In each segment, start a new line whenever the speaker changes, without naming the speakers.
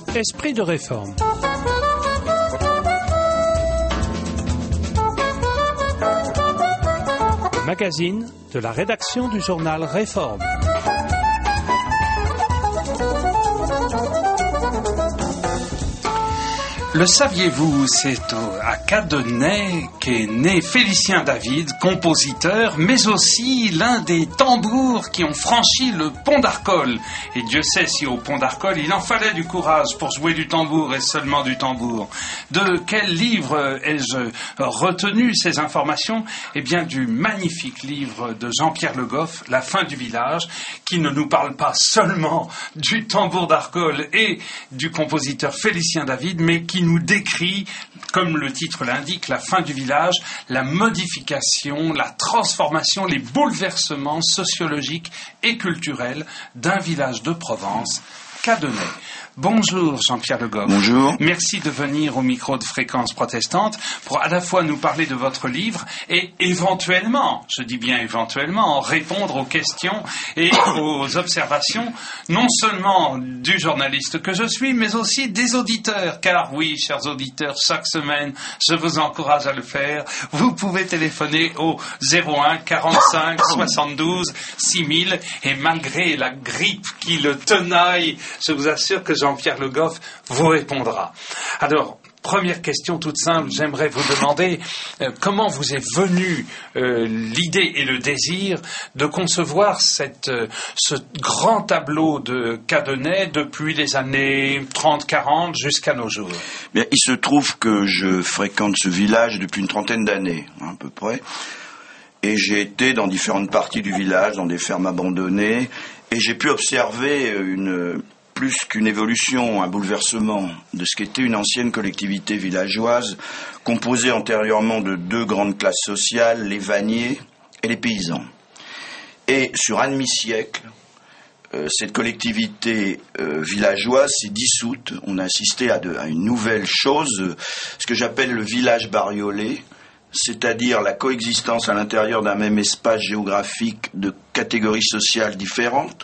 Esprit de réforme. Le magazine de la rédaction du journal Réforme.
Le saviez-vous, c'est à Cadenet qu'est né Félicien David, compositeur, mais aussi l'un des tambours qui ont franchi le pont d'Arcole. Et Dieu sait si au pont d'Arcole, il en fallait du courage pour jouer du tambour et seulement du tambour. De quel livre ai-je retenu ces informations ? Eh bien, du magnifique livre de Jean-Pierre Le Goff, La fin du village, qui ne nous parle pas seulement du tambour d'Arcole et du compositeur Félicien David, mais qui nous décrit, comme le titre l'indique, la fin du village, la modification, la transformation, les bouleversements sociologiques et culturels d'un village de Provence, Cadenet. Bonjour Jean-Pierre Le Goff.
Bonjour.
Merci de venir au micro de Fréquence Protestante pour à la fois nous parler de votre livre et éventuellement, je dis bien éventuellement, répondre aux questions et aux observations non seulement du journaliste que je suis, mais aussi des auditeurs. Car oui, chers auditeurs, chaque semaine, je vous encourage à le faire. Vous pouvez téléphoner au 01 45 72 6000 et malgré la grippe qui le tenaille, je vous assure que Jean-Pierre Le Goff vous répondra. Alors, première question toute simple, j'aimerais vous demander comment vous est venue l'idée et le désir de concevoir ce grand tableau de Cadenet depuis les années 30-40 jusqu'à nos jours.
Bien, il se trouve que je fréquente ce village depuis une trentaine d'années, à peu près, et j'ai été dans différentes parties du village, dans des fermes abandonnées, et j'ai pu observer plus qu'une évolution, un bouleversement de ce qu'était une ancienne collectivité villageoise composée antérieurement de deux grandes classes sociales, les vanniers et les paysans. Et sur un demi-siècle, cette collectivité villageoise s'est dissoute. On a assisté à une nouvelle chose, ce que j'appelle le village bariolé, c'est-à-dire la coexistence à l'intérieur d'un même espace géographique de catégories sociales différentes,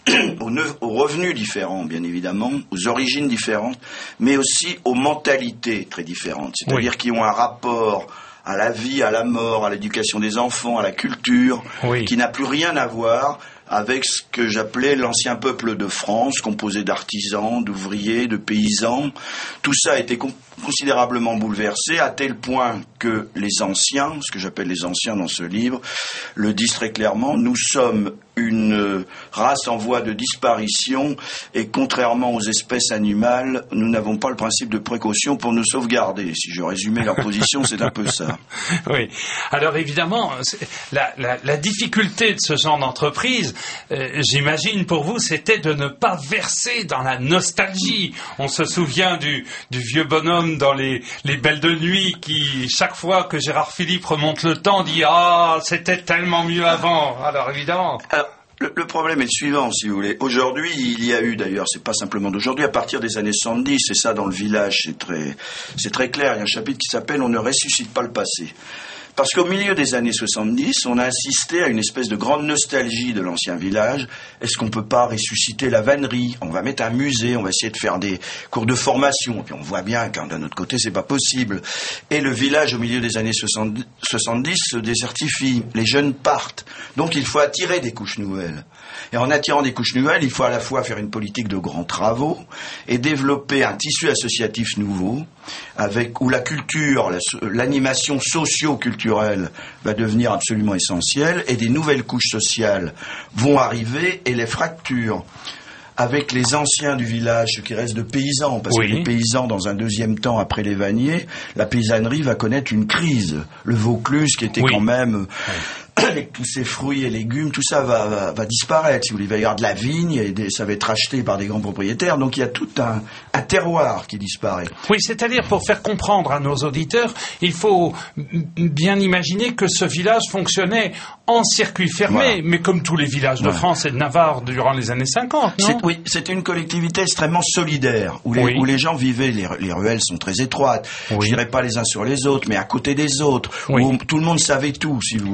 aux revenus différents, bien évidemment, aux origines différentes, mais aussi aux mentalités très différentes, c'est-à-dire qui ont un rapport à la vie, à la mort, à l'éducation des enfants, à la culture, qui n'a plus rien à voir avec ce que j'appelais l'ancien peuple de France, composé d'artisans, d'ouvriers, de paysans. Tout ça a été considérablement bouleversé, à tel point que les anciens, ce que j'appelle les anciens dans ce livre, le disent très clairement, nous sommes une race en voie de disparition et contrairement aux espèces animales, nous n'avons pas le principe de précaution pour nous sauvegarder. Si je résumais leur position, c'est un peu ça.
Oui. Alors évidemment, la difficulté de ce genre d'entreprise, j'imagine pour vous, c'était de ne pas verser dans la nostalgie. On se souvient du vieux bonhomme dans les belles de nuit qui, chaque fois que Gérard Philippe remonte le temps, dit « Ah, c'était tellement mieux avant ». Alors évidemment...
Le problème est le suivant, si vous voulez. Aujourd'hui, il y a eu, d'ailleurs, c'est pas simplement d'aujourd'hui, à partir des années 70, et ça dans le village, c'est très clair, il y a un chapitre qui s'appelle « On ne ressuscite pas le passé ». Parce qu'au milieu des années 70, on a assisté à une espèce de grande nostalgie de l'ancien village. Est-ce qu'on peut pas ressusciter la vannerie ? On va mettre un musée, on va essayer de faire des cours de formation. Et puis on voit bien qu'un d'un autre côté, c'est pas possible. Et le village, au milieu des années 70, se désertifie. Les jeunes partent. Donc il faut attirer des couches nouvelles. Et en attirant des couches nouvelles, il faut à la fois faire une politique de grands travaux et développer un tissu associatif nouveau, où la culture, l'animation socio-culturelle va devenir absolument essentielle et des nouvelles couches sociales vont arriver et les fractures avec les anciens du village, ceux qui restent de paysans, parce que les paysans, dans un deuxième temps, après les vanniers, la paysannerie va connaître une crise. Le Vaucluse, qui était quand même... avec tous ces fruits et légumes, tout ça va disparaître. Si vous voulez, il va y avoir de la vigne, et ça va être acheté par des grands propriétaires. Donc il y a tout un terroir qui disparaît.
Oui, c'est-à-dire, pour faire comprendre à nos auditeurs, il faut bien imaginer que ce village fonctionnait en circuit fermé, mais comme tous les villages de France et de Navarre durant les années 50, non ?
Oui, c'était une collectivité extrêmement solidaire, où les gens vivaient, les ruelles sont très étroites, je dirais pas les uns sur les autres, mais à côté des autres, où tout le monde savait tout, si vous voulez.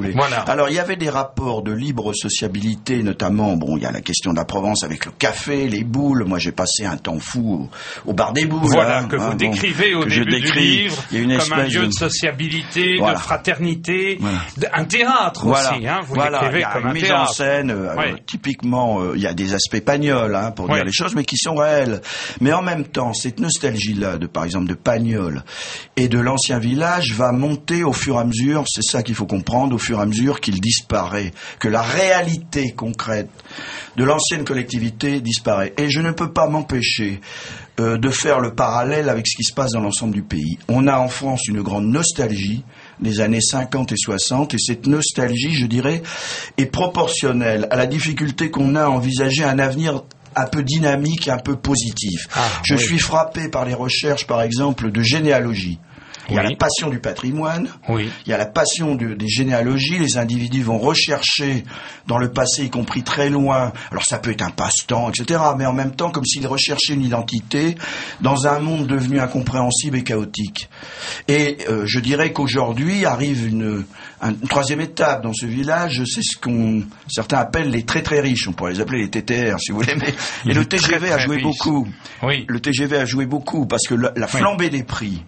Alors, il y avait des rapports de libre sociabilité, notamment, il y a la question de la Provence avec le café, les boules. Moi, j'ai passé un temps fou au bar des boules.
Voilà, que vous décrivez au début du livre, comme un lieu de sociabilité,
voilà.
de fraternité, un théâtre aussi. Vous l'écrivez comme un théâtre. Il y a une mise en
scène, typiquement, il y a des aspects Pagnol, pour dire les choses, mais qui sont réels. Mais en même temps, cette nostalgie-là, par exemple, de Pagnol et de l'ancien village va monter au fur et à mesure, c'est ça qu'il faut comprendre, au fur et à mesure qu'il disparaît, que la réalité concrète de l'ancienne collectivité disparaît. Et je ne peux pas m'empêcher de faire le parallèle avec ce qui se passe dans l'ensemble du pays. On a en France une grande nostalgie des années 50 et 60, et cette nostalgie, je dirais, est proportionnelle à la difficulté qu'on a à envisager un avenir un peu dynamique et un peu positif. Je suis frappé par les recherches, par exemple, de généalogie. Il y a la passion du patrimoine, il y a la passion des généalogies, les individus vont rechercher dans le passé, y compris très loin, alors ça peut être un passe-temps, etc., mais en même temps comme s'ils recherchaient une identité dans un monde devenu incompréhensible et chaotique. Et je dirais qu'aujourd'hui arrive une troisième étape dans ce village, c'est ce qu'on certains appellent les très très riches, on pourrait les appeler les TTR si vous voulez, mais et le TGV a joué beaucoup. Le TGV a joué beaucoup parce que la flambée des prix,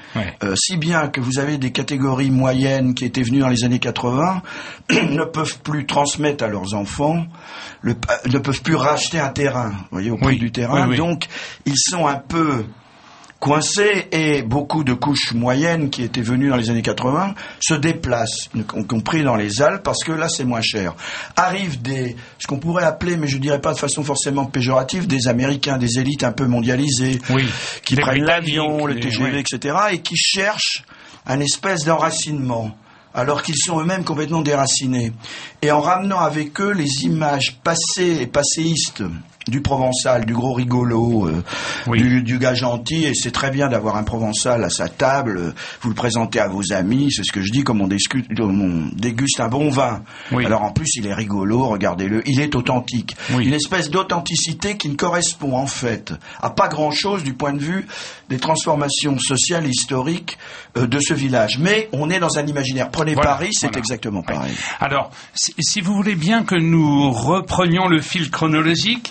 si bien que vous avez des catégories moyennes qui étaient venues dans les années 80 ne peuvent plus transmettre à leurs enfants, ne peuvent plus racheter un terrain, vous voyez, au prix du terrain, donc ils sont un peu coincés et beaucoup de couches moyennes qui étaient venues dans les années 80 se déplacent, y compris dans les Alpes, parce que là c'est moins cher. Arrivent ce qu'on pourrait appeler, mais je dirais pas de façon forcément péjorative, des Américains, des élites un peu mondialisées, qui prennent l'avion, le TGV, etc., et qui cherchent un espèce d'enracinement, alors qu'ils sont eux-mêmes complètement déracinés. Et en ramenant avec eux les images passées et passéistes du Provençal, du gros rigolo, du gars gentil, et c'est très bien d'avoir un Provençal à sa table, vous le présentez à vos amis, c'est ce que je dis, comme on déguste un bon vin. Alors en plus il est rigolo, regardez-le, il est authentique. Une espèce d'authenticité qui ne correspond en fait à pas grand-chose du point de vue des transformations sociales et historiques de ce village. Mais on est dans un imaginaire. Prenez Paris, c'est exactement pareil.
Alors, si vous voulez bien que nous reprenions le fil chronologique,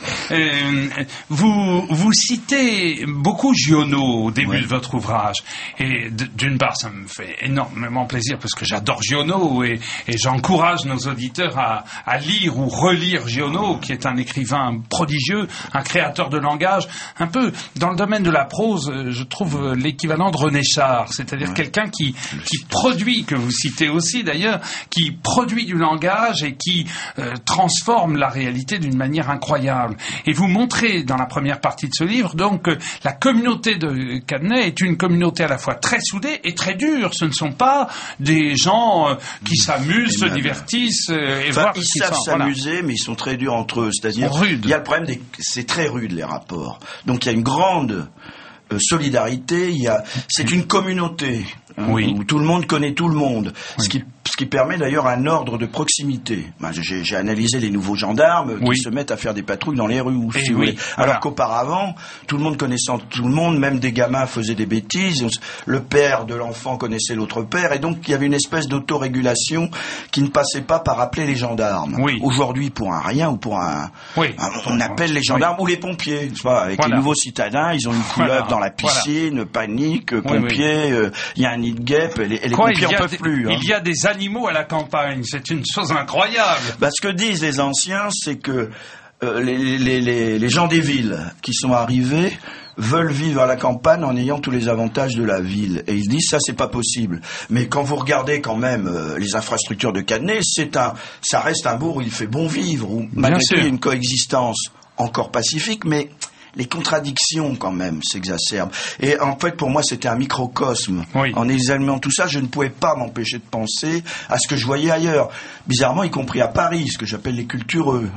vous citez beaucoup Giono au début de votre ouvrage, et d'une part ça me fait énormément plaisir parce que j'adore Giono et j'encourage nos auditeurs à lire ou relire Giono, qui est un écrivain prodigieux, un créateur de langage, un peu dans le domaine de la prose, je trouve l'équivalent de René Char, c'est-à-dire quelqu'un qui produit, que vous citez aussi d'ailleurs, qui produit du langage et qui transforme la réalité d'une manière incroyable. Et vous montrez dans la première partie de ce livre donc que la communauté de Cadenet est une communauté à la fois très soudée et très dure. Ce ne sont pas des gens qui s'amusent, se divertissent et voient
ils savent s'amuser, mais ils sont très durs entre eux. C'est-à-dire, il y a le problème c'est très rude les rapports. Donc il y a une grande solidarité. C'est une communauté où tout le monde connaît tout le monde. Ce qui permet d'ailleurs un ordre de proximité. J'ai analysé les nouveaux gendarmes qui se mettent à faire des patrouilles dans les rues, si vous voulez. Alors qu'auparavant, tout le monde connaissant tout le monde, même des gamins faisaient des bêtises, le père de l'enfant connaissait l'autre père, et donc il y avait une espèce d'autorégulation qui ne passait pas par appeler les gendarmes. Aujourd'hui, pour un rien ou pour on appelle les gendarmes ou les pompiers. Avec les nouveaux citadins, ils ont une couleuvre dans la piscine, panique, pompiers, il y a un nid de guêpe, et les pompiers n'en peuvent plus.
Il y a des animaux à la campagne, c'est une chose incroyable.
Ce que disent les anciens, c'est que les gens des villes qui sont arrivés veulent vivre à la campagne en ayant tous les avantages de la ville. Et ils se disent, ça, c'est pas possible. Mais quand vous regardez quand même les infrastructures de Cadenet, ça reste un bourg où il fait bon vivre, où malgré tout il y a une coexistence encore pacifique, mais les contradictions quand même s'exacerbent. Et en fait, pour moi, c'était un microcosme. En examinant tout ça, je ne pouvais pas m'empêcher de penser à ce que je voyais ailleurs. Bizarrement, y compris à Paris, ce que j'appelle les cultureux.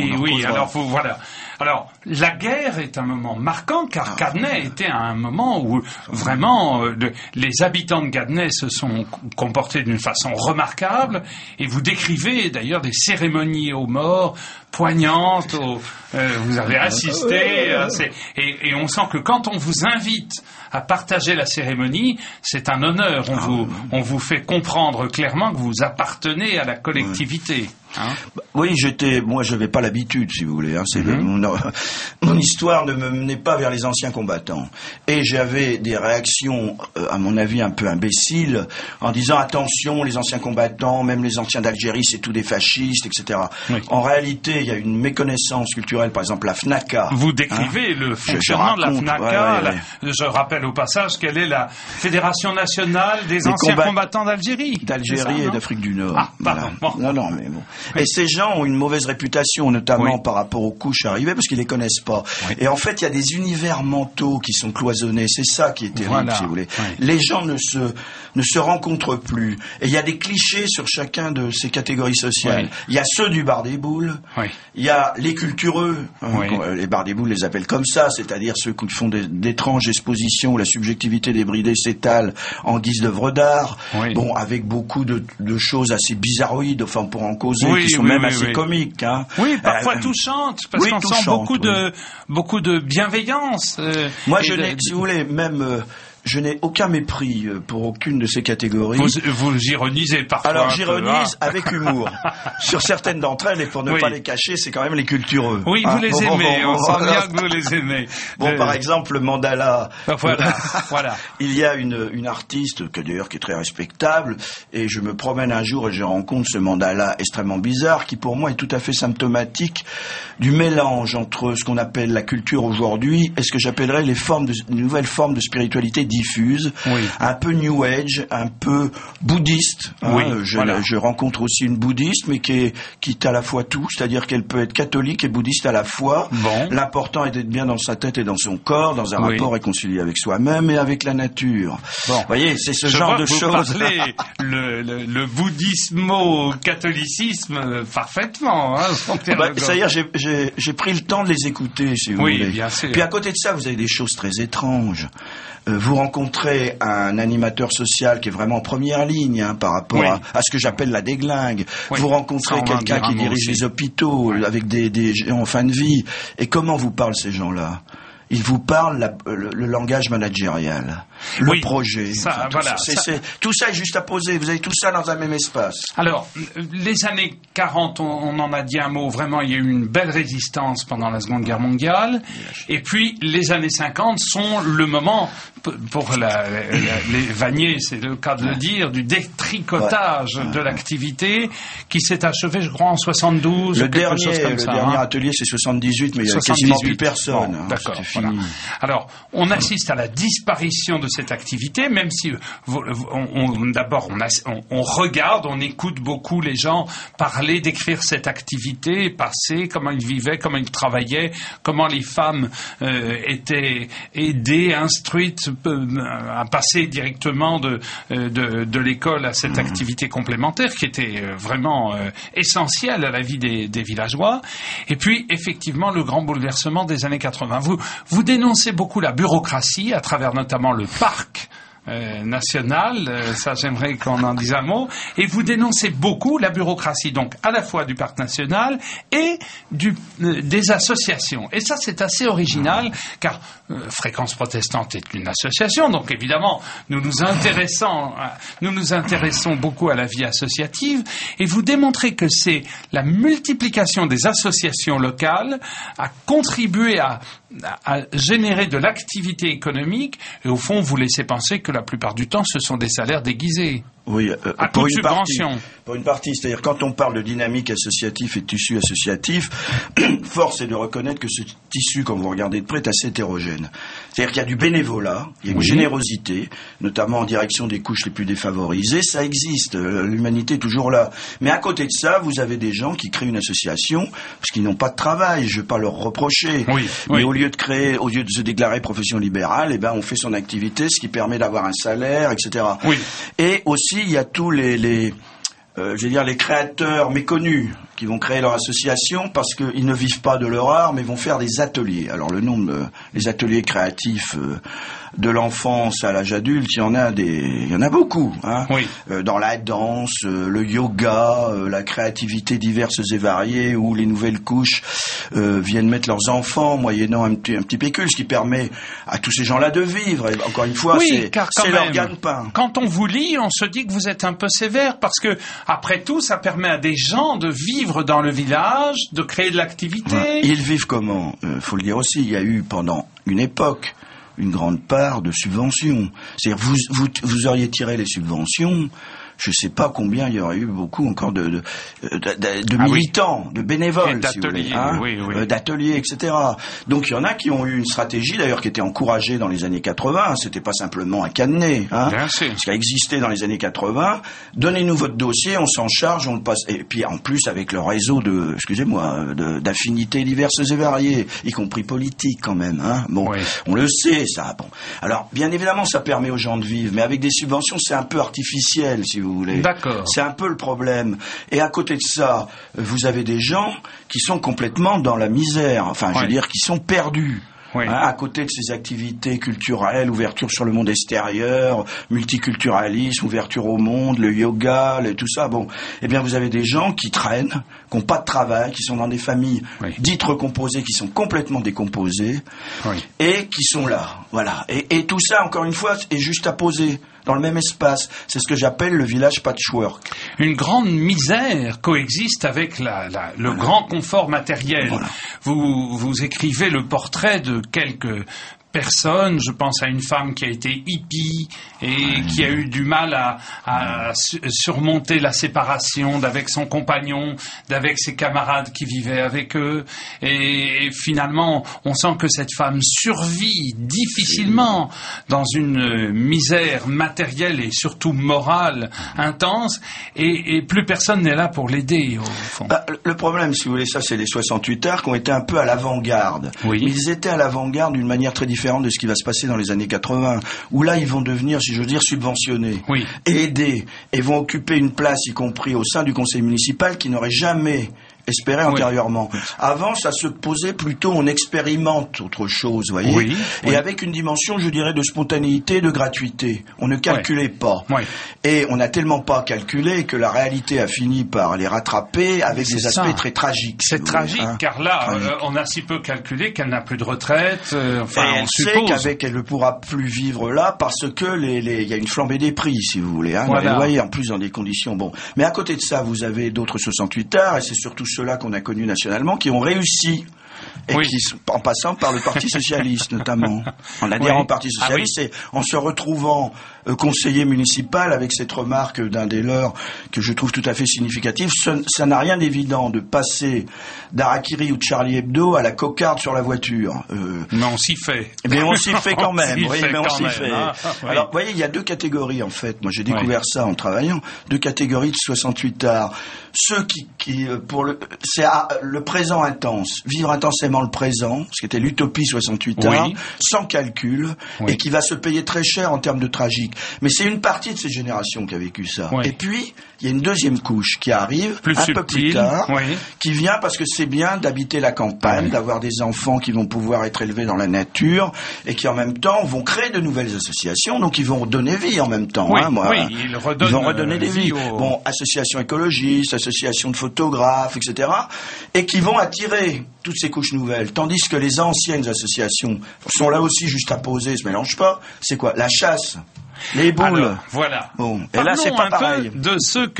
Alors, la guerre est un moment marquant, car Cadenet était un moment où vraiment les habitants de Cadenet se sont comportés d'une façon remarquable, et vous décrivez d'ailleurs des cérémonies aux morts poignantes. Vous avez assisté à Et on sent que quand on vous invite à partager la cérémonie, c'est un honneur. On vous fait comprendre clairement que vous appartenez à la collectivité. Hein?
Oui, moi je n'avais pas l'habitude, si vous voulez. Hein, mon histoire ne me menait pas vers les anciens combattants. Et j'avais des réactions, à mon avis, un peu imbéciles, en disant attention, les anciens combattants, même les anciens d'Algérie, c'est tous des fascistes, etc. Oui. En réalité, il y a une méconnaissance culturelle, par exemple la FNACA.
Vous décrivez le fonctionnement de la FNACA. Je rappelle au passage quelle est la Fédération nationale des anciens combattants d'Algérie.
D'Algérie et d'Afrique du Nord.
Ah, pardon.
Voilà. Non, mais bon. Oui. Et ces gens ont une mauvaise réputation, notamment par rapport aux couches arrivées, parce qu'ils les connaissent pas. Oui. Et en fait, il y a des univers mentaux qui sont cloisonnés. C'est ça qui est terrible, si vous voulez. Oui. Les gens ne se rencontrent plus. Et il y a des clichés sur chacun de ces catégories sociales. Oui. Il y a ceux du bar des boules. Oui. Il y a les cultureux. Les bars des boules les appellent comme ça, c'est-à-dire ceux qui font d'étranges expositions où la subjectivité débridée s'étale en guise d'œuvre d'art. Oui. Bon, avec beaucoup de choses assez bizarroïdes, enfin, pour en causer, qui sont même assez comiques. Hein.
Oui, parfois touchantes, parce qu'on sent beaucoup de bienveillance.
Moi, si vous voulez, même... je n'ai aucun mépris pour aucune de ces catégories.
Vous ironisez parfois.
Alors j'ironise avec humour. Sur certaines d'entre elles, et pour ne pas les cacher, c'est quand même les cultureux.
Oui, vous les aimez, on sent bien que vous les aimez.
Bon, par exemple, le mandala.
Voilà.
Il y a une artiste, d'ailleurs, qui est très respectable, et je me promène un jour et je rencontre ce mandala extrêmement bizarre, qui pour moi est tout à fait symptomatique du mélange entre ce qu'on appelle la culture aujourd'hui et ce que j'appellerais les nouvelles formes de spiritualité diffuse, un peu New Age, un peu bouddhiste. Je rencontre aussi une bouddhiste, mais qui est à la fois tout, c'est-à-dire qu'elle peut être catholique et bouddhiste à la fois. Bon. L'important est d'être bien dans sa tête et dans son corps, dans un rapport réconcilié avec soi-même et avec la nature. Bon. Vous voyez, c'est ce genre de choses.
Vous parlez le bouddhisme-catholicisme parfaitement. Hein,
c'est-à-dire, j'ai pris le temps de les écouter, si vous voulez.
Bien sûr.
Puis à côté de ça, vous avez des choses très étranges. Vous rencontrez un animateur social qui est vraiment en première ligne par rapport à ce que j'appelle la déglingue. Vous rencontrez quelqu'un qui dirige les hôpitaux avec des gens en fin de vie. Et comment vous parlent ces gens-là ? Ils vous parlent le langage managérial, le projet. Tout ça est juste à poser. Vous avez tout ça dans un même espace.
Alors, les années 40, on en a dit un mot. Vraiment, il y a eu une belle résistance pendant la Seconde Guerre mondiale. Et puis, les années 50 sont le moment, pour les Vanier, c'est le cas de le dire, du détricotage de l'activité qui s'est achevé, je crois, en 72.
Le dernier atelier, c'est 78, mais il y a quasiment plus personne.
Bon, d'accord. Voilà. Alors, on assiste à la disparition de cette activité, même si d'abord on regarde, on écoute beaucoup les gens parler, décrire cette activité passée, comment ils vivaient, comment ils travaillaient, comment les femmes étaient aidées, instruites à passer directement de l'école à cette activité complémentaire qui était vraiment essentielle à la vie des villageois. Et puis, effectivement, le grand bouleversement des années 80. Vous dénoncez beaucoup la bureaucratie à travers notamment le parc national, ça j'aimerais qu'on en dise un mot, et vous dénoncez beaucoup la bureaucratie, donc à la fois du parc national et des associations. Et ça c'est assez original, car Fréquence Protestante est une association, donc évidemment nous nous intéressons beaucoup à la vie associative, et vous démontrez que c'est la multiplication des associations locales à contribuer à générer de l'activité économique, et au fond vous laissez penser que la plupart du temps ce sont des salaires déguisés.
Oui,
pour une subvention.
Pour une partie, c'est-à-dire quand on parle de dynamique associative et de tissu associatif, force est de reconnaître que ce tissu, quand vous regardez de près, est assez hétérogène. C'est-à-dire qu'il y a du bénévolat, il y a une générosité, notamment en direction des couches les plus défavorisées, ça existe, l'humanité est toujours là. Mais à côté de ça, vous avez des gens qui créent une association parce qu'ils n'ont pas de travail, je ne vais pas leur reprocher. Mais au lieu de se déclarer profession libérale, on fait son activité, ce qui permet d'avoir un salaire, etc. Et aussi, il y a tous les créateurs méconnus. qui vont créer leur association parce qu'ils ne vivent pas de leur art, mais vont faire des ateliers. Alors le nombre des ateliers créatifs de l'enfance à l'âge adulte, il y en a beaucoup, hein.
Oui.
Dans la danse, le yoga, la créativité diverses et variées, où les nouvelles couches viennent mettre leurs enfants moyennant un petit pécule, ce qui permet à tous ces gens-là de vivre. Et encore une fois,
oui,
c'est leur gagne-pain.
Quand on vous lit, on se dit que vous êtes un peu sévère parce que, après tout, ça permet à des gens de vivre dans le village, de créer de l'activité.
Ouais. Ils vivent comment ? Faut le dire aussi, il y a eu pendant une époque une grande part de subventions. C'est-à-dire, vous auriez tiré les subventions, je ne sais pas combien il y aurait eu beaucoup encore de militants, de bénévoles, si vous voulez, hein, d'ateliers, etc. Donc il y en a qui ont eu une stratégie, d'ailleurs, qui était encouragée dans les années 80. C'était pas simplement un cadenet, hein, ce qui a existé dans les années 80. Donnez-nous votre dossier, on s'en charge, on le passe. Et puis en plus avec le réseau d'affinités diverses et variées, y compris politiques quand même. Hein. Bon, on le sait ça. Bon, alors bien évidemment ça permet aux gens de vivre, mais avec des subventions c'est un peu artificiel, si vous voulez.
D'accord.
C'est un peu le problème. Et à côté de ça, vous avez des gens qui sont complètement dans la misère. Enfin, je veux dire, qui sont perdus. Oui. Hein, à côté de ces activités culturelles, ouverture sur le monde extérieur, multiculturalisme, ouverture au monde, le yoga, tout ça, bon, eh bien vous avez des gens qui traînent, qui n'ont pas de travail, qui sont dans des familles dites recomposées, qui sont complètement décomposées, et qui sont là, voilà. Et tout ça, encore une fois, est juste à poser dans le même espace. C'est ce que j'appelle le village patchwork.
Une grande misère coexiste avec le grand confort matériel. Voilà. Vous écrivez le portrait de quelques personnes, je pense à une femme qui a été hippie et qui a eu du mal à surmonter la séparation d'avec son compagnon, d'avec ses camarades qui vivaient avec eux, et finalement on sent que cette femme survit difficilement dans une misère matérielle et surtout morale intense, et plus personne n'est là pour l'aider au fond.
Le problème, si vous voulez, ça c'est les 68 arts qui ont été un peu à l'avant-garde. Oui. Mais ils étaient à l'avant-garde d'une manière très différente de ce qui va se passer dans les années 80, où là ils vont devenir, si je veux dire, subventionnés et aidés, et vont occuper une place, y compris au sein du conseil municipal, qui n'aurait jamais espéré antérieurement. Avant, ça se posait plutôt, on expérimente autre chose, vous voyez, et avec une dimension, je dirais, de spontanéité, de gratuité. On ne calculait pas. Et on n'a tellement pas calculé que la réalité a fini par les rattraper avec des aspects très tragiques.
C'est tragique, car là, on a si peu calculé qu'elle n'a plus de retraite.
Enfin, et elle sait qu'elle ne pourra plus vivre là parce que il y a une flambée des prix, si vous voulez. Hein, vous voyez, en plus dans des conditions. Bon, mais à côté de ça, vous avez d'autres 68 arts, et c'est surtout ceux-là qu'on a connus nationalement, qui ont réussi, et qui, en passant par le Parti Socialiste notamment, en adhérant au Parti Socialiste, et en se retrouvant conseiller municipal, avec cette remarque d'un des leurs que je trouve tout à fait significative. Ça n'a rien d'évident de passer d'Harakiri ou de Charlie Hebdo à la cocarde sur la voiture.
Mais on s'y fait.
Mais on s'y fait quand même. On s'y fait. Alors, vous voyez, il y a deux catégories en fait. Moi, j'ai découvert ça en travaillant. Deux catégories de 68 arts. Ceux c'est le présent intense, vivre intensément le présent, ce qui était l'utopie 68 arts, sans calcul, et qui va se payer très cher en termes de tragique. Mais c'est une partie de cette génération qui a vécu ça. Et puis, il y a une deuxième couche qui arrive un peu plus tard, qui vient parce que c'est bien d'habiter la campagne, d'avoir des enfants qui vont pouvoir être élevés dans la nature, et qui en même temps vont créer de nouvelles associations, donc ils vont donner vie en même temps.
Ils
vont redonner des vies. Bon, associations écologistes, associations de photographes, etc., et qui vont attirer toutes ces couches nouvelles, tandis que les anciennes associations sont là aussi juste à poser, se mélangent pas. C'est quoi ? La chasse, les boules.
Alors, voilà.
Bon, et là c'est pas pareil.
De ceux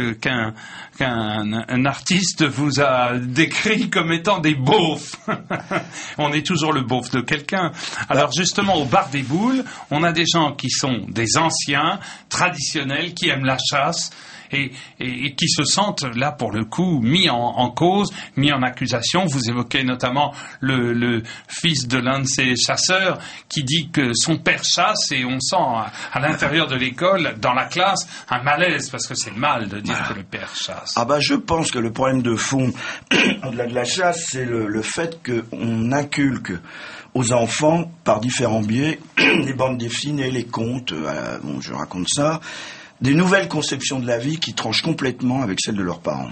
qu'un artiste vous a décrit comme étant des beaufs. On est toujours le beauf de quelqu'un. Alors justement, au bar des boules, on a des gens qui sont des anciens, traditionnels, qui aiment la chasse, et qui se sentent là pour le coup mis en cause, mis en accusation. Vous évoquez notamment le fils de l'un de ces chasseurs qui dit que son père chasse, et on sent à l'intérieur de l'école, dans la classe, un malaise, parce que c'est mal de dire que le père chasse.
Je pense que le problème de fond au-delà de la chasse, c'est le fait qu'on inculque aux enfants par différents biais les bandes dessinées, les contes, je raconte ça, des nouvelles conceptions de la vie qui tranchent complètement avec celles de leurs parents.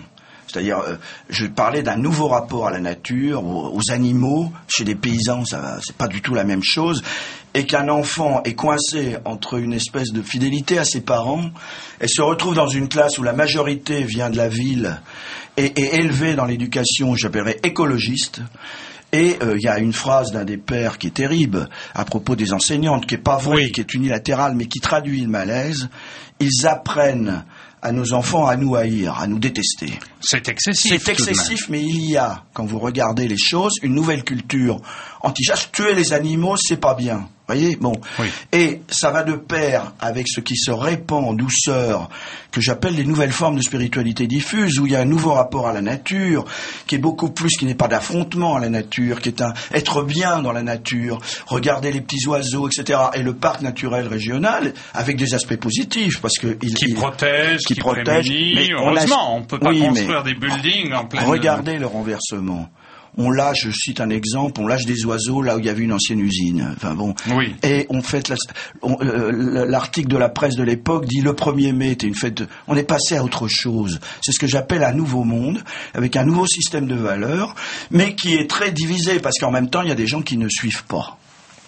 C'est-à-dire, je parlais d'un nouveau rapport à la nature, aux animaux. Chez les paysans, c'est pas du tout la même chose. Et qu'un enfant est coincé entre une espèce de fidélité à ses parents et se retrouve dans une classe où la majorité vient de la ville et est élevée dans l'éducation, j'appellerais écologiste. Et il y a une phrase d'un des pères qui est terrible à propos des enseignantes, qui est pas vraie, qui est unilatérale, mais qui traduit le malaise. Ils apprennent à nos enfants à nous haïr, à nous détester.
C'est excessif.
C'est excessif, mais il y a, quand vous regardez les choses, une nouvelle culture anti-chasse. Tuer les animaux, c'est pas bien. Voyez, bon. Oui. Et ça va de pair avec ce qui se répand en douceur, que j'appelle les nouvelles formes de spiritualité diffuse, où il y a un nouveau rapport à la nature, qui est beaucoup plus, qui n'est pas d'affrontement à la nature, qui est un être bien dans la nature, regarder les petits oiseaux, etc. Et le parc naturel régional, avec des aspects positifs, parce que
qui protège, prémunit. Heureusement, on peut pas construire des buildings en pleine...
Regardez le renversement. On lâche, je cite un exemple, on lâche des oiseaux là où il y avait une ancienne usine. Enfin bon. Oui. Et on fait l'article de la presse de l'époque dit le 1er mai était une fête. On est passé à autre chose. C'est ce que j'appelle un nouveau monde avec un nouveau système de valeurs, mais qui est très divisé parce qu'en même temps il y a des gens qui ne suivent pas.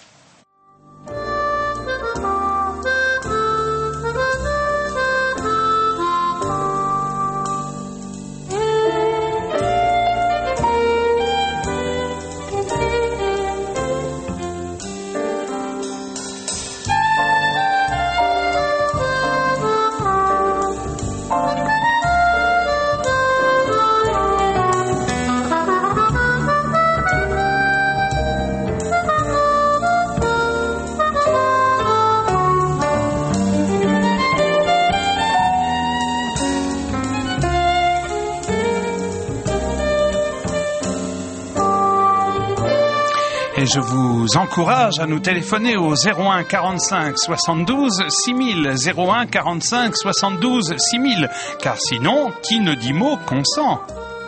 Et je vous encourage à nous téléphoner au 01 45 72 6000, 01 45 72 6000, car sinon, qui ne dit mot consent.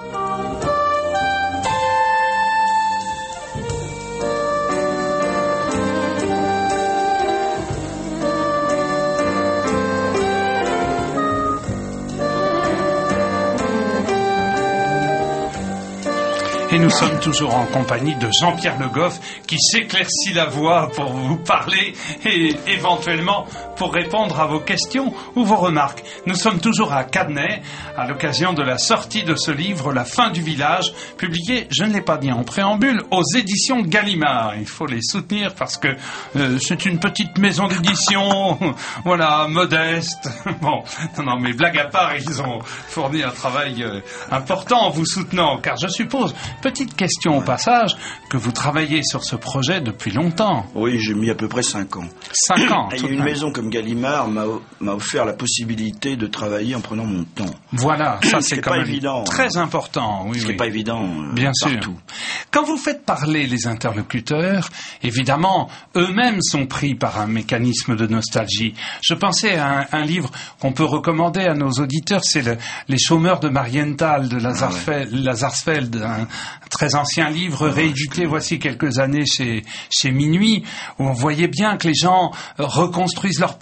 Et nous sommes toujours en compagnie de Jean-Pierre Le Goff qui s'éclaircit la voix pour vous parler et éventuellement pour répondre à vos questions ou vos remarques. Nous sommes toujours à Cadenay à l'occasion de la sortie de ce livre La fin du village, publié, je ne l'ai pas dit en préambule, aux éditions Gallimard. Il faut les soutenir parce que c'est une petite maison d'édition, voilà, modeste. Bon, non, mais blague à part, ils ont fourni un travail important en vous soutenant, car je suppose... Petite question au passage, que vous travaillez sur ce projet depuis longtemps.
Oui, j'ai mis à peu près 5 ans.
5 ans.
Et une maison comme Gallimard m'a offert la possibilité de travailler en prenant mon temps.
Voilà, ça c'est quand même
évident,
très important. Oui,
ce qui n'est pas évident
bien
partout.
Sûr. Quand vous faites parler les interlocuteurs, évidemment, eux-mêmes sont pris par un mécanisme de nostalgie. Je pensais à un livre qu'on peut recommander à nos auditeurs, c'est Les chômeurs de Marienthal de Lazarsfeld, un très ancien livre réédité voici quelques années chez Minuit, où on voyait bien que les gens reconstruisaient leur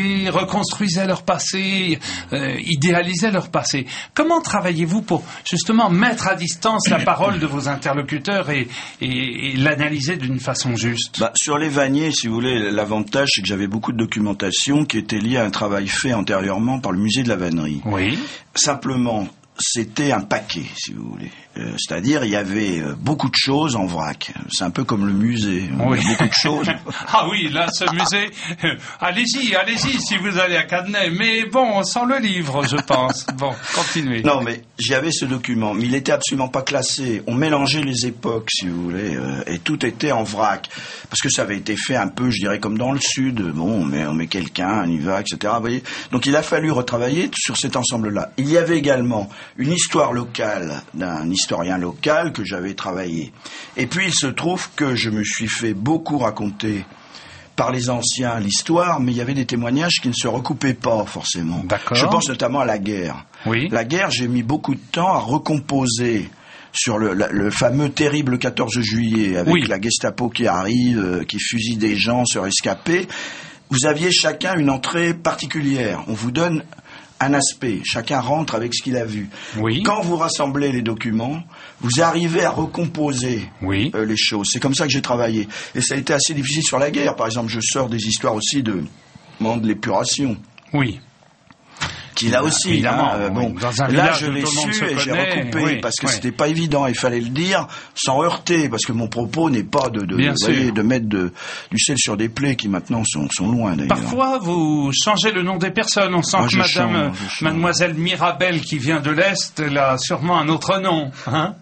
passé, idéalisaient leur passé. Comment travaillez-vous pour justement mettre à distance la parole de vos interlocuteurs et l'analyser d'une façon juste?
Sur les Vanniers, si vous voulez, l'avantage c'est que j'avais beaucoup de documentation qui était liée à un travail fait antérieurement par le musée de la Vannerie.
Oui.
Simplement, c'était un paquet, si vous voulez. C'est-à-dire, il y avait beaucoup de choses en vrac. C'est un peu comme le musée.
Oui.
Il y a beaucoup de choses.
Ah oui, là, ce musée... allez-y, si vous allez à Cadenay. Mais bon, sans le livre, je pense. Bon, continuez.
Non, mais j'avais ce document, mais il était absolument pas classé. On mélangeait les époques, si vous voulez, et tout était en vrac. Parce que ça avait été fait un peu, je dirais, comme dans le Sud. Bon, on met quelqu'un, on y va, etc. Vous voyez. Donc, il a fallu retravailler sur cet ensemble-là. Il y avait également une histoire locale d'un historien local que j'avais travaillé. Et puis il se trouve que je me suis fait beaucoup raconter par les anciens l'histoire, mais il y avait des témoignages qui ne se recoupaient pas forcément.
D'accord.
Je pense notamment à la guerre.
Oui.
La guerre, j'ai mis beaucoup de temps à recomposer sur le fameux terrible 14 juillet avec la Gestapo qui arrive, qui fusille des gens sur escapés. Vous aviez chacun une entrée particulière. On vous donne un aspect. Chacun rentre avec ce qu'il a vu.
Oui.
Quand vous rassemblez les documents, vous arrivez à recomposer les choses. C'est comme ça que j'ai travaillé. Et ça a été assez difficile sur la guerre. Par exemple, je sors des histoires aussi de l'épuration.
Oui.
Qui là aussi,
évidemment, dans un village
je l'ai su et j'ai recoupé parce que c'était pas évident. Il fallait le dire sans heurter, parce que mon propos n'est pas de mettre du sel sur des plaies qui maintenant sont loin d'ailleurs.
Parfois, vous changez le nom des personnes. On sent que mademoiselle Mirabel qui vient de l'Est, elle a sûrement un autre nom, hein?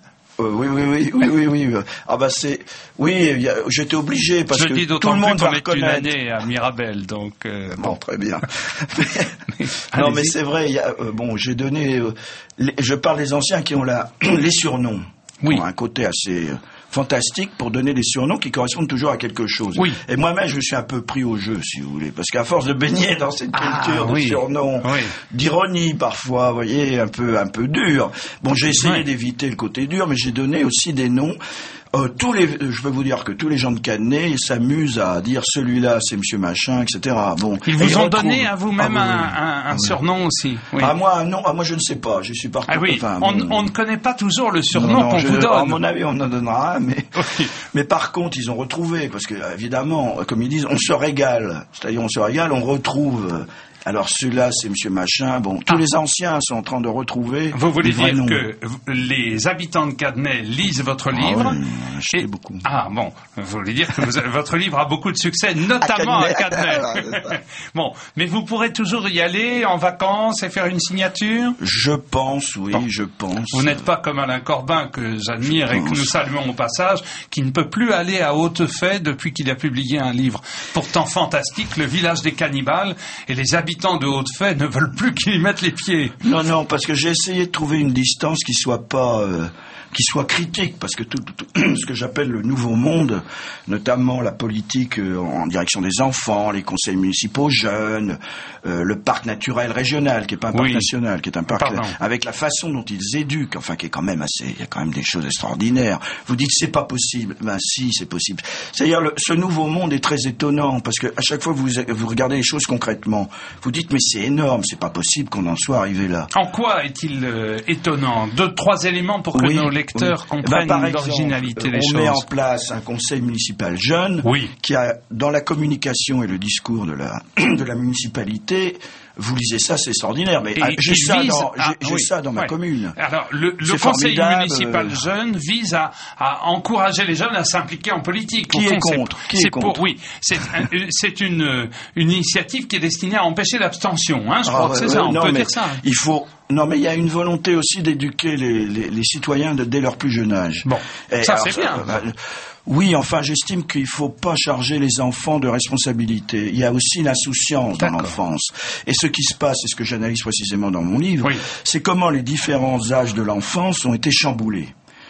Oui. Ah bah j'étais obligé parce que tout le monde va reconnaître.
Une année à Mirabel, donc
bon, très bien. Non, mais c'est vrai. J'ai donné. Je parle des anciens qui ont les surnoms. Oui. Qui ont un côté assez fantastique pour donner des surnoms qui correspondent toujours à quelque chose. Oui. Et moi-même, je me suis un peu pris au jeu, si vous voulez, parce qu'à force de baigner dans cette culture de surnoms, d'ironie parfois, vous voyez, un peu dur. Bon, j'ai essayé d'éviter le côté dur, mais j'ai donné aussi des noms. Je peux vous dire que tous les gens de Cadenet s'amusent à dire celui-là c'est Monsieur Machin, etc. Bon,
ils vous ont donné à vous-même un surnom aussi. Oui.
Moi je ne sais pas. Je suis partout.
On ne connaît pas toujours le surnom qu'on vous donne.
À mon avis, on en donnera un, mais par contre, ils ont retrouvé parce que évidemment, comme ils disent, on se régale. C'est-à-dire, on se régale, on retrouve. Alors celui-là, c'est Monsieur Machin. Bon, tous les anciens sont en train de retrouver.
Vous voulez dire que les habitants de Cadenet lisent votre livre?
Oui, acheté beaucoup.
Bon, vous voulez dire que votre livre a beaucoup de succès, notamment à Cadenet. Bon, mais vous pourrez toujours y aller en vacances et faire une signature?
Je pense, oui, je pense.
Vous n'êtes pas comme Alain Corbin, que j'admire et que nous saluons au passage, qui ne peut plus aller à Hautefait depuis qu'il a publié un livre pourtant fantastique, Le village des cannibales, et les habitants de Hautefait ne veulent plus qu'ils y mettent les pieds.
Non, parce que j'ai essayé de trouver une distance qui soit pas... qui soit critique, parce que tout ce que j'appelle le nouveau monde, notamment la politique en direction des enfants, les conseils municipaux jeunes, le parc naturel régional, qui est pas un parc national, qui est un parc avec la façon dont ils éduquent, enfin qui est quand même assez, il y a quand même des choses extraordinaires. Vous dites c'est pas possible, ben si, c'est possible. C'est-à-dire ce nouveau monde est très étonnant, parce que à chaque fois que vous regardez les choses concrètement, vous dites mais c'est énorme, c'est pas possible qu'on en soit arrivé là.
En quoi est-il étonnant? 2-3 éléments pour que nos lecteurs comprennent l'originalité des choses.
On met en place un conseil municipal jeune qui a, dans la communication et le discours de la municipalité, vous lisez ça, c'est extraordinaire. Mais j'ai ça dans ma commune.
Alors, le conseil municipal jeune vise à encourager les jeunes à s'impliquer en politique.
Qui est contre?
C'est une initiative qui est destinée à empêcher l'abstention. Je crois que c'est ça. On peut dire ça.
Non, mais il y a une volonté aussi d'éduquer les citoyens dès leur plus jeune âge.
Bon, ça c'est bien.
Oui, enfin, j'estime qu'il ne faut pas charger les enfants de responsabilité. Il y a aussi l'insouciance dans l'enfance. Et ce qui se passe, et ce que j'analyse précisément dans mon livre, c'est comment les différents âges de l'enfance ont été chamboulés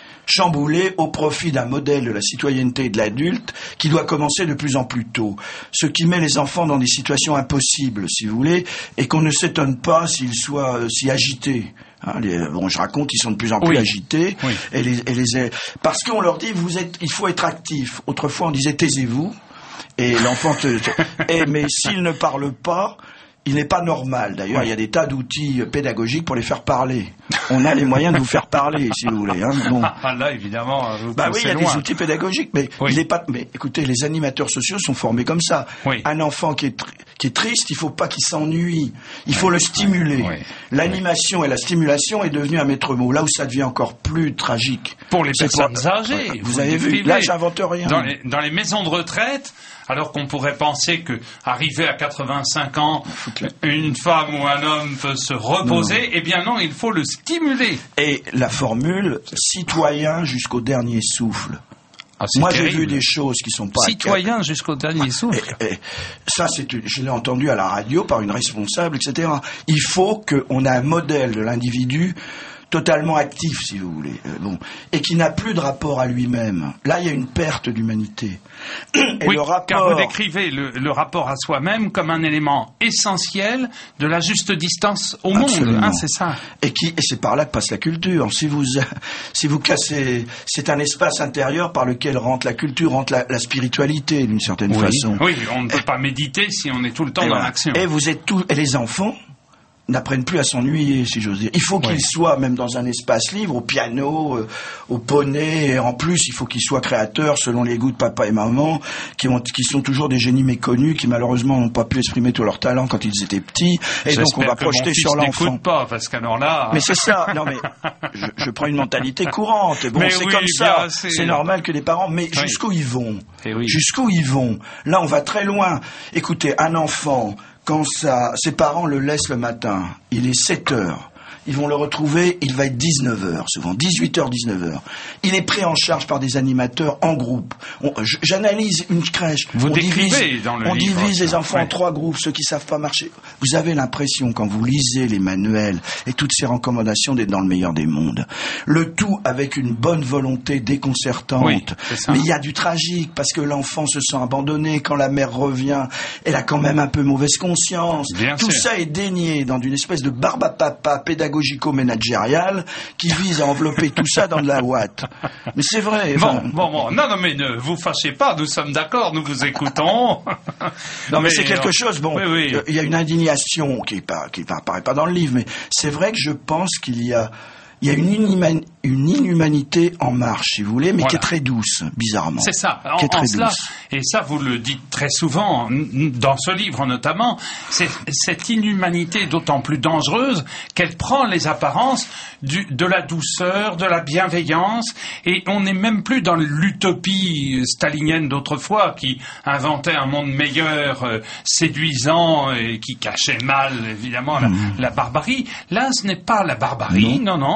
au profit d'un modèle de la citoyenneté et de l'adulte qui doit commencer de plus en plus tôt. Ce qui met les enfants dans des situations impossibles, si vous voulez, et qu'on ne s'étonne pas s'ils soient si agités. Je raconte, ils sont de plus en plus agités, parce qu'on leur dit il faut être actif. Autrefois, on disait taisez-vous, et l'enfant mais s'il ne parle pas, il n'est pas normal. D'ailleurs, il y a des tas d'outils pédagogiques pour les faire parler. On a les moyens de vous faire parler, si vous voulez. Bon.
Là, évidemment,
il y a des outils pédagogiques, mais Mais écoutez, les animateurs sociaux sont formés comme ça. Un enfant qui est triste, il faut pas qu'il s'ennuie. Il faut le stimuler. L'animation et la stimulation est devenu un maître mot. Là où ça devient encore plus tragique.
Pour les personnes âgées.
Vous avez vu. Là, j'invente rien.
Dans les maisons de retraite. Alors qu'on pourrait penser que, arrivé à 85 ans, une femme ou un homme peut se reposer, eh bien non, il faut le stimuler.
Et la formule, citoyen jusqu'au dernier souffle. Moi, j'ai vu des choses qui sont pas...
Citoyen jusqu'au dernier souffle.
Ça, je l'ai entendu à la radio par une responsable, etc. Il faut qu'on ait un modèle de l'individu totalement actif, si vous voulez, et qui n'a plus de rapport à lui-même. Là, il y a une perte d'humanité.
Car vous décrivez le rapport à soi-même comme un élément essentiel de la juste distance au monde, c'est ça.
Et c'est par là que passe la culture. Si vous cassez, c'est un espace intérieur par lequel rentre la culture, rentre la spiritualité, d'une certaine façon.
Oui, on ne peut pas méditer si on est tout le temps dans l'action.
Et vous êtes et les enfants
n'apprennent plus à s'ennuyer, si j'ose dire. Il faut qu'ils soient même dans un espace libre, au piano, au poney, et en plus il faut qu'ils soient créateurs selon les goûts de papa et maman, qui sont toujours des génies méconnus, qui malheureusement n'ont pas pu exprimer tout leur talent quand ils étaient petits, et donc on va projeter sur l'enfant.
N'écoute pas, parce qu'alors là...
Mais c'est ça, non mais je prends une mentalité courante, et bon, c'est comme ça, c'est normal que les parents, mais jusqu'où ils vont? Jusqu'où ils vont? Là on va très loin. Écoutez, un enfant, quand ses parents le laissent le matin, il est 7 heures. Ils vont le retrouver, il va être 19h, souvent 18h, 19h. Il est pris en charge par des animateurs en groupe. J'analyse une crèche.
On divise
les enfants en 3 groupes, ceux qui savent pas marcher. Vous avez l'impression, quand vous lisez les manuels et toutes ces recommandations, d'être dans le meilleur des mondes. Le tout avec une bonne volonté déconcertante.
Oui,
mais il y a du tragique, parce que l'enfant se sent abandonné. Quand la mère revient, elle a quand même un peu mauvaise conscience. Tout ça est dénié dans une espèce de barbe à papa pédagogico-managériale qui vise à envelopper tout ça dans de la ouate. Mais c'est vrai.
Bon. Non, mais ne vous fâchez pas, nous sommes d'accord, nous vous écoutons.
Non, mais c'est quelque chose, il y a une indignation qui n'apparaît pas dans le livre, mais c'est vrai que je pense qu'il y a une inhumanité en marche, si vous voulez, mais qui est très douce, bizarrement.
C'est ça. Et ça, vous le dites très souvent, dans ce livre notamment, cette inhumanité est d'autant plus dangereuse qu'elle prend les apparences de la douceur, de la bienveillance, et on n'est même plus dans l'utopie stalinienne d'autrefois, qui inventait un monde meilleur, séduisant, et qui cachait mal, évidemment, la barbarie. Là, ce n'est pas la barbarie, non.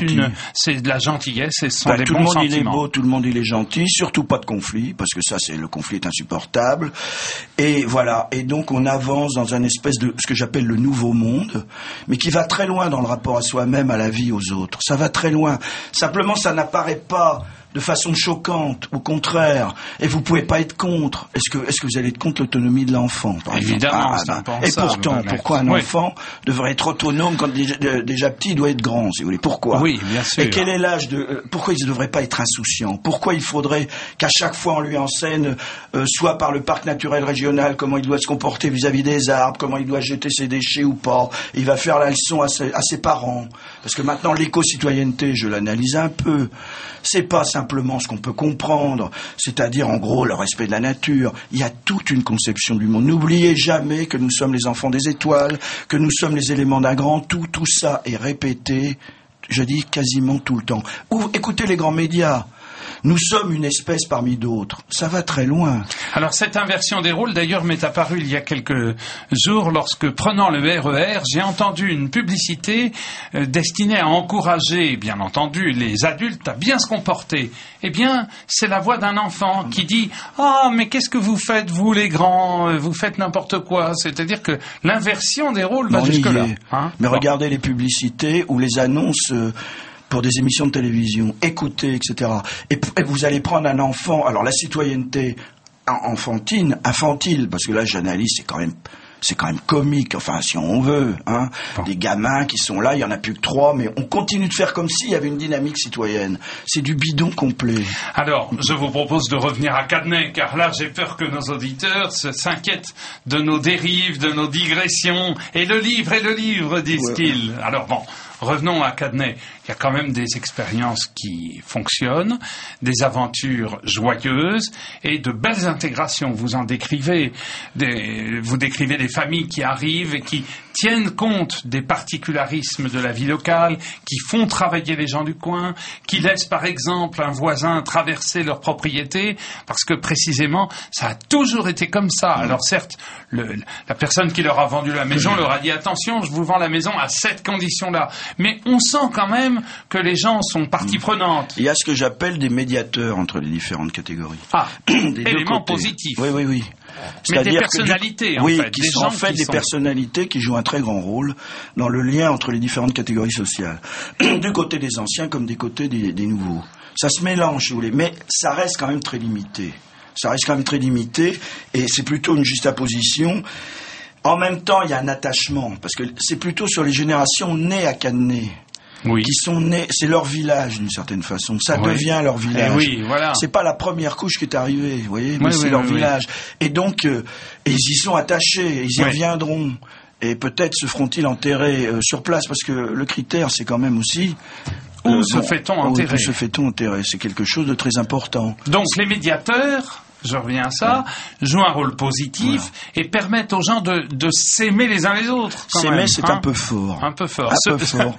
C'est de la gentillesse et ce sont des bons sentiments. Tout le monde il est beau,
tout le monde il est gentil, surtout pas de conflit, parce que le conflit est insupportable. Et voilà, et donc on avance dans un espèce de ce que j'appelle le nouveau monde, mais qui va très loin dans le rapport à soi-même, à la vie, aux autres. Ça va très loin. Simplement, ça n'apparaît pas de façon choquante, au contraire. Et vous pouvez pas être contre. Est-ce que vous allez être contre l'autonomie de l'enfant, par
Évidemment,
exemple? Et pourtant, pourquoi un enfant devrait être autonome quand déjà petit, il doit être grand, si vous voulez? Pourquoi?
Oui, bien sûr.
Et quel est l'âge pourquoi il ne devrait pas être insouciant? Pourquoi il faudrait qu'à chaque fois on lui enseigne, soit par le parc naturel régional, comment il doit se comporter vis-à-vis des arbres, comment il doit jeter ses déchets ou pas? Il va faire la leçon à ses parents. Parce que maintenant, l'éco-citoyenneté, je l'analyse un peu, c'est pas simplement ce qu'on peut comprendre, c'est-à-dire en gros le respect de la nature. Il y a toute une conception du monde. N'oubliez jamais que nous sommes les enfants des étoiles, que nous sommes les éléments d'un grand tout. Tout ça est répété, je dis quasiment tout le temps. Ou écoutez les grands médias. Nous sommes une espèce parmi d'autres. Ça va très loin.
Alors cette inversion des rôles, d'ailleurs, m'est apparue il y a quelques jours lorsque, prenant le RER, j'ai entendu une publicité destinée à encourager, bien entendu, les adultes à bien se comporter. Eh bien, c'est la voix d'un enfant qui dit « Ah, mais qu'est-ce que vous faites, vous les grands? Vous faites n'importe quoi. » C'est-à-dire que l'inversion des rôles va jusque-là.
Mais regardez les publicités ou les annonces... pour des émissions de télévision, écoutez, etc. Et vous allez prendre un enfant, alors la citoyenneté infantile, parce que là j'analyse, c'est quand même comique, enfin si on veut, Des gamins qui sont là, il y en a plus que 3, mais on continue de faire comme s'il y avait une dynamique citoyenne. C'est du bidon complet.
Alors, je vous propose de revenir à Cadenet, car là j'ai peur que nos auditeurs s'inquiètent de nos dérives, de nos digressions, et le livre, disent-ils. Ouais. Alors bon, revenons à Cadenet. Il y a quand même des expériences qui fonctionnent, des aventures joyeuses et de belles intégrations. Vous décrivez des familles qui arrivent et qui tiennent compte des particularismes de la vie locale, qui font travailler les gens du coin, qui laissent par exemple un voisin traverser leur propriété, parce que précisément ça a toujours été comme ça. Alors certes, la personne qui leur a vendu la maison leur a dit attention, je vous vends la maison à cette condition-là, mais on sent quand même que les gens sont partie prenante.
Il y a ce que j'appelle des médiateurs entre les différentes catégories.
Éléments positifs.
Oui.
Mais des personnalités,
qui sont en fait des personnalités qui jouent un très grand rôle dans le lien entre les différentes catégories sociales. Du côté des anciens comme des côtés des nouveaux. Ça se mélange, si vous voulez, mais ça reste quand même très limité. Et c'est plutôt une juxtaposition. En même temps, il y a un attachement, parce que c'est plutôt sur les générations nées à Cadenet.
Oui.
Qui sont nés, c'est leur village d'une certaine façon. Ça devient leur village. C'est pas la première couche qui est arrivée, vous voyez, mais c'est leur village. Et donc, ils y sont attachés, ils y reviendront. Et peut-être se feront-ils enterrer sur place, parce que le critère, c'est quand même aussi...
Où se fait-on enterrer ?
Où se fait-on enterrer ? C'est quelque chose de très important.
Donc les médiateurs, je reviens à ça, jouent un rôle positif et permettent aux gens de s'aimer les uns les autres.
S'aimer, c'est un peu fort.
Un peu fort.
Un peu fort.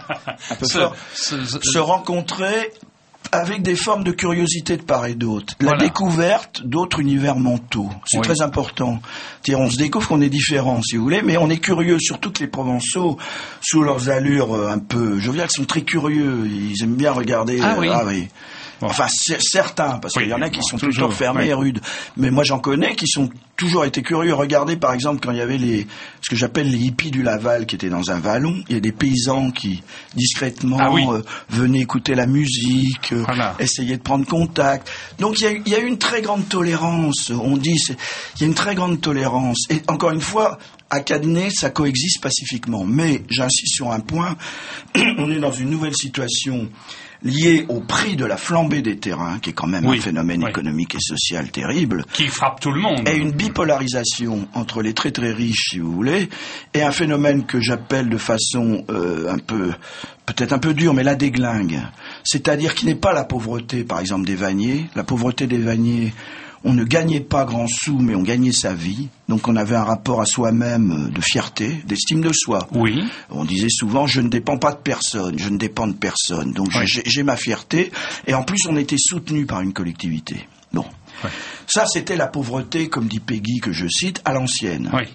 Un peu fort. Se rencontrer avec des formes de curiosité de part et d'autre. La découverte d'autres univers mentaux. C'est très important. C'est-à-dire, on se découvre qu'on est différent, si vous voulez, mais on est curieux, surtout que les Provençaux, sous leurs allures un peu joviales, sont très curieux. Ils aiment bien regarder...
Ah oui.
Bon. Enfin, certains, parce qu'il y en a qui sont toujours fermés et rudes. Mais moi, j'en connais qui sont toujours été curieux. Regardez, par exemple, quand il y avait ce que j'appelle les hippies du Laval qui étaient dans un vallon, il y a des paysans qui, discrètement, venaient écouter la musique, essayaient de prendre contact. Donc, il y a eu une très grande tolérance. On dit, il y a une très grande tolérance. Et encore une fois, à Cadenet, ça coexiste pacifiquement. Mais, j'insiste sur un point, on est dans une nouvelle situation lié au prix de la flambée des terrains, qui est quand même un phénomène économique et social terrible.
Qui frappe tout le monde.
Et une bipolarisation entre les très très riches, si vous voulez, et un phénomène que j'appelle de façon peut-être un peu dure, mais la déglingue. C'est-à-dire qu'il n'est pas la pauvreté, par exemple, des vanniers. La pauvreté des vanniers, on ne gagnait pas grand sou, mais on gagnait sa vie. Donc on avait un rapport à soi-même de fierté, d'estime de soi.
Oui.
On disait souvent, je ne dépends pas de personne, je ne dépends de personne. Donc j'ai ma fierté. Et en plus, on était soutenu par une collectivité. Bon. Ouais. Ça, c'était la pauvreté, comme dit Peggy, que je cite, à l'ancienne.
Oui.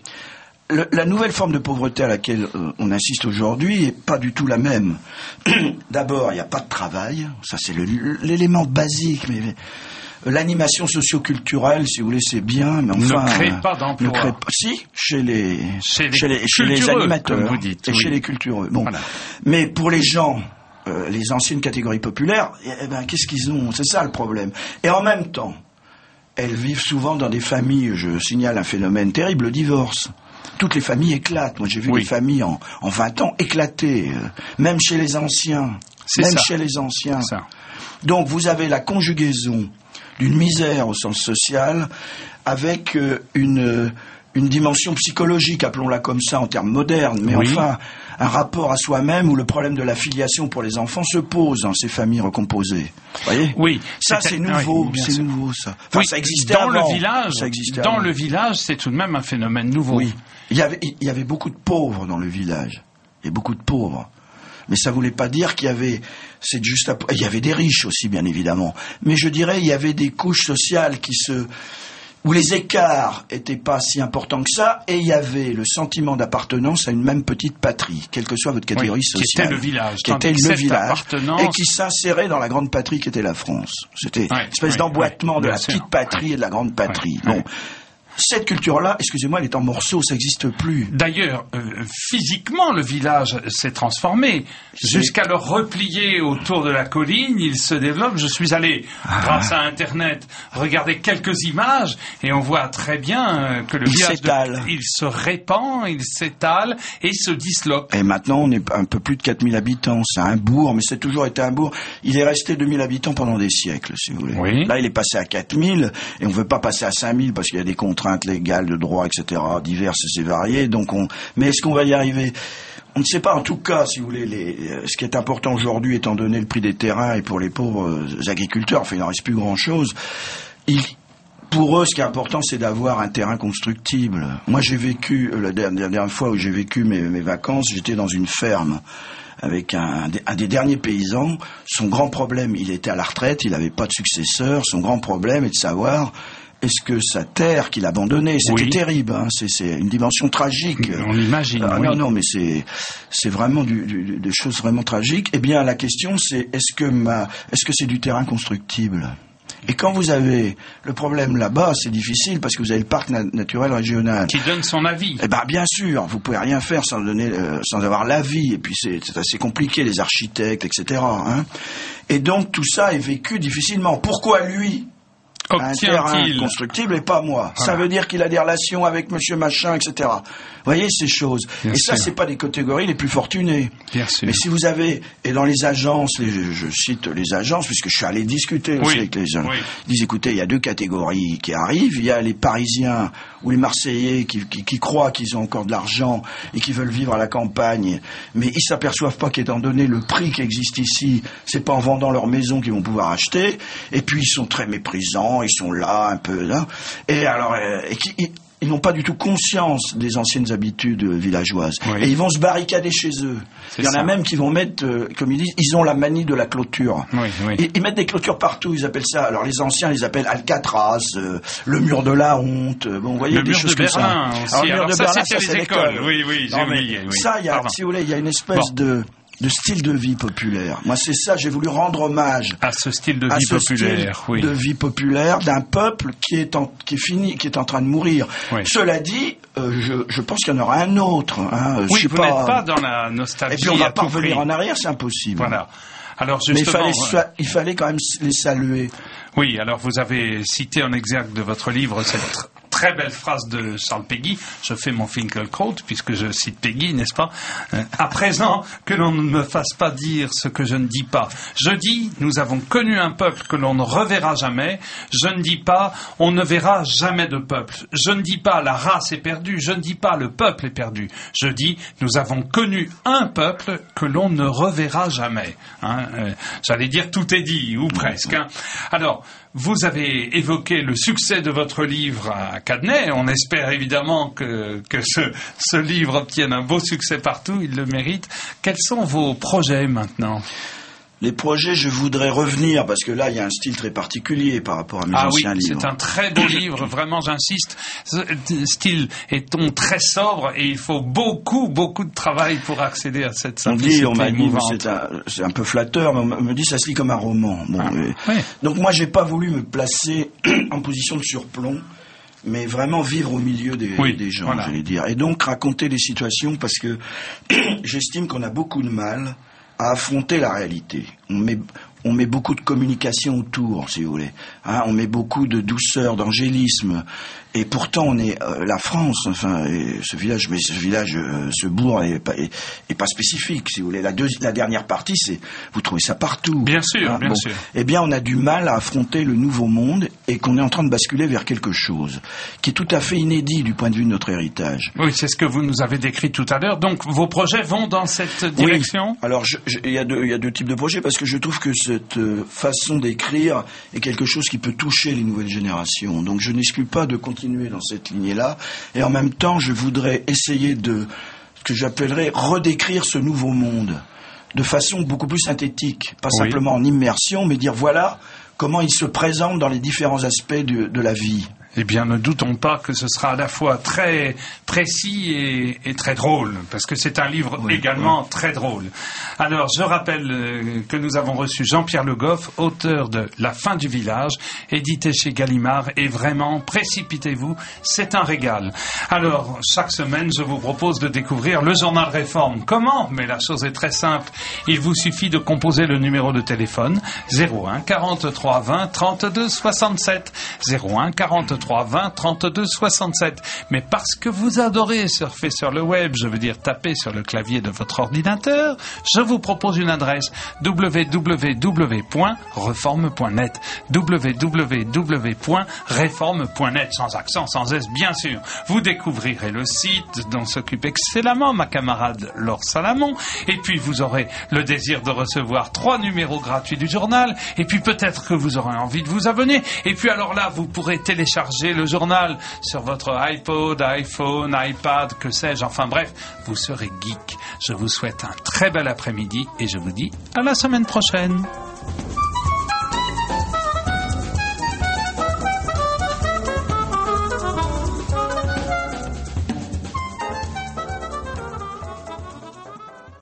La nouvelle forme de pauvreté à laquelle on assiste aujourd'hui est pas du tout la même. D'abord, il n'y a pas de travail. Ça, c'est l'élément basique, mais... L'animation socio-culturelle, si vous voulez, c'est bien, mais enfin...
Ne crée pas d'emploi.
Si, chez les animateurs,
comme vous dites,
et chez les cultureux. Bon. Voilà. Mais pour les gens, les anciennes catégories populaires, qu'est-ce qu'ils ont ? C'est ça le problème. Et en même temps, elles vivent souvent dans des familles, je signale un phénomène terrible, le divorce. Toutes les familles éclatent. Moi, j'ai vu des familles en 20 ans éclater, même chez les anciens. Chez les anciens. Donc, vous avez la conjugaison d'une misère au sens social, avec une dimension psychologique, appelons-la comme ça en termes modernes, mais enfin, un rapport à soi-même où le problème de la filiation pour les enfants se pose dans ces familles recomposées. Vous voyez ?
Oui.
Ça, c'est nouveau, c'est nouveau, ça. Enfin, ça existait
dans
avant.
Le village, c'est tout de même un phénomène nouveau.
Oui. Il y avait beaucoup de pauvres dans le village. Il y a beaucoup de pauvres. Mais ça voulait pas dire qu'il y avait, il y avait des riches aussi, bien évidemment. Mais je dirais, il y avait des couches sociales où les écarts étaient pas si importants que ça, et il y avait le sentiment d'appartenance à une même petite patrie, quelle que soit votre catégorie sociale.
Qui était le village.
Et qui s'insérait dans la grande patrie qui était la France. C'était une espèce d'emboîtement de la petite patrie et de la grande patrie. Bon. Cette culture-là, excusez-moi, elle est en morceaux, ça n'existe plus.
D'ailleurs, physiquement, le village s'est transformé. Jusqu'à le replier autour de la colline, il se développe. Je suis allé, grâce à Internet, regarder quelques images et on voit très bien que le village, il se répand, il s'étale et se disloque.
Et maintenant, on est un peu plus de 4000 habitants. C'est un bourg, mais c'est toujours été un bourg. Il est resté 2000 habitants pendant des siècles, si vous voulez.
Oui.
Là, il est passé à 4000 et on ne veut pas passer à 5000 parce qu'il y a des contraintes légales, de droit, etc., diverses et variées. Donc mais est-ce qu'on va y arriver ? On ne sait pas. En tout cas, si vous voulez, ce qui est important aujourd'hui, étant donné le prix des terrains et pour les pauvres agriculteurs, enfin, il n'en reste plus grand-chose. Pour eux, ce qui est important, c'est d'avoir un terrain constructible. Moi, j'ai vécu, la dernière fois où j'ai vécu mes vacances, j'étais dans une ferme avec un des derniers paysans. Son grand problème, il était à la retraite, il n'avait pas de successeur. Son grand problème est de savoir... Est-ce que sa terre qu'il abandonnait, c'était terrible, hein, c'est une dimension tragique.
On imagine.
Non, mais c'est vraiment des choses vraiment tragiques. Eh bien, la question c'est est-ce que c'est du terrain constructible ? Et quand vous avez le problème là-bas, c'est difficile parce que vous avez le parc naturel régional
qui donne son avis.
Eh ben, bien sûr, vous pouvez rien faire sans avoir l'avis. Et puis c'est assez compliqué, les architectes, etc. Hein. Et donc tout ça est vécu difficilement. Pourquoi lui ? un terrain
Obtient-il
constructible et pas moi.
Voilà.
Ça veut dire qu'il a des relations avec monsieur machin, etc. Vous voyez ces choses.
Bien
et ça,
sûr.
c'est pas des catégories les plus fortunées.
Bien sûr.
Mais si vous avez, et dans les agences, je cite les agences, puisque je suis allé discuter aussi
Oui,
avec les gens,
oui.
ils disent, écoutez, il y a deux catégories qui arrivent. Il y a les Parisiens ou les Marseillais qui croient qu'ils ont encore de l'argent et qui veulent vivre à la campagne, mais ils s'aperçoivent pas qu'étant donné le prix qui existe ici, c'est pas en vendant leur maison qu'ils vont pouvoir acheter. Et puis ils sont très méprisants, ils sont là un peu là, et alors ils n'ont pas du tout conscience des anciennes habitudes villageoises.
Oui.
Et ils vont se barricader chez eux.
C'est
Il y en
ça.
a même qui vont mettre, comme ils disent, ils ont la manie de la clôture.
Oui, oui.
Ils mettent des clôtures partout, ils appellent ça. Alors les anciens, ils appellent Alcatraz, le mur de la honte. Bon, vous voyez,
Le
des
mur
choses
de
comme
Berlin
ça.
aussi.
Alors, le mur
Alors
de
ça,
Berlin,
c'était
ça, c'est
les écoles.
l'école.
Oui, oui, j'ai
Non, mais
oublié. Oui.
ça,
Pardon.
si vous voulez, il y a une espèce
Bon.
de style de vie populaire. Moi, c'est ça, j'ai voulu rendre hommage
À ce style de
à
vie
ce
populaire,
style
oui.
de vie populaire d'un peuple qui est fini, qui est en train de mourir.
Oui.
Cela dit, je pense qu'il y en aura un autre. Hein.
Oui,
Je sais
vous n'êtes pas dans la
Et
nostalgie
puis on va
à
pas
tout prix.
revenir en arrière, c'est impossible.
Voilà. Alors
Mais
justement,
il fallait quand même les saluer.
oui, alors vous avez cité en exergue de votre livre cette très belle phrase de Charles Péguy. Je fais mon Finkielkraut puisque je cite Péguy, n'est-ce pas? À présent, que l'on ne me fasse pas dire ce que je ne dis pas. Je dis, nous avons connu un peuple que l'on ne reverra jamais. Je ne dis pas, on ne verra jamais de peuple. Je ne dis pas, la race est perdue. Je ne dis pas, le peuple est perdu. Je dis, nous avons connu un peuple que l'on ne reverra jamais. Hein, j'allais dire, tout est dit, ou presque. Hein. Alors, vous avez évoqué le succès de votre livre à Cadenet. On espère évidemment que ce livre obtienne un beau succès partout. Il le mérite. Quels sont vos projets maintenant?
Les projets, je voudrais revenir, parce que là, il y a un style très particulier par rapport à mes
Ah oui,
anciens livres.
c'est un très beau livre, vraiment, j'insiste. Ce style est ton très sobre et il faut beaucoup de travail pour accéder à cette simplicité
On m'a dit,
émouvante.
c'est un peu flatteur, mais on me dit ça se lit comme un roman. Bon,
oui.
Donc moi, j'ai pas voulu me placer en position de surplomb, mais vraiment vivre au milieu des gens,
voilà.
j'allais dire. Et donc raconter des situations, parce que j'estime qu'on a beaucoup de mal à affronter la réalité. On met beaucoup de communication autour, si vous voulez. Hein, on met beaucoup de douceur, d'angélisme. Et pourtant, on est la France. Enfin, ce bourg est pas spécifique, si vous voulez. La dernière partie, c'est vous trouvez ça partout.
Bien sûr,
hein,
bien sûr.
Eh bien, on a du mal à affronter le nouveau monde et qu'on est en train de basculer vers quelque chose qui est tout à fait inédit du point de vue de notre héritage.
Oui, c'est ce que vous nous avez décrit tout à l'heure. Donc, vos projets vont dans cette direction?
Oui. Alors, il y a deux types de projets, parce que je trouve que cette façon d'écrire est quelque chose qui peut toucher les nouvelles générations. Donc, je n'exclus pas de continuer dans cette lignée-là. Et en même temps, je voudrais essayer de, ce que j'appellerais, redécrire ce nouveau monde de façon beaucoup plus synthétique. Pas simplement en immersion, mais dire voilà comment il se présente dans les différents aspects de la vie.
Eh bien, ne doutons pas que ce sera à la fois très précis et très drôle, parce que c'est un livre également très drôle. Alors, je rappelle que nous avons reçu Jean-Pierre Le Goff, auteur de La fin du village, édité chez Gallimard, et vraiment, précipitez-vous, c'est un régal. Alors, chaque semaine, je vous propose de découvrir le journal Réforme. Comment? Mais la chose est très simple. Il vous suffit de composer le numéro de téléphone 01 43 20 32 67 01 43 20 32 67. Mais parce que vous adorez surfer sur le web, je veux dire taper sur le clavier de votre ordinateur, je vous propose une adresse www.reforme.net www.reforme.net sans accent, sans S bien sûr. Vous découvrirez le site dont s'occupe excellemment ma camarade Laure Salamon, et puis vous aurez le désir de recevoir 3 numéros gratuits du journal, et puis peut-être que vous aurez envie de vous abonner, et puis alors là vous pourrez télécharger le journal sur votre iPod, iPhone, iPad, que sais-je, enfin bref, vous serez geek. Je vous souhaite un très bel après-midi et je vous dis à la semaine prochaine.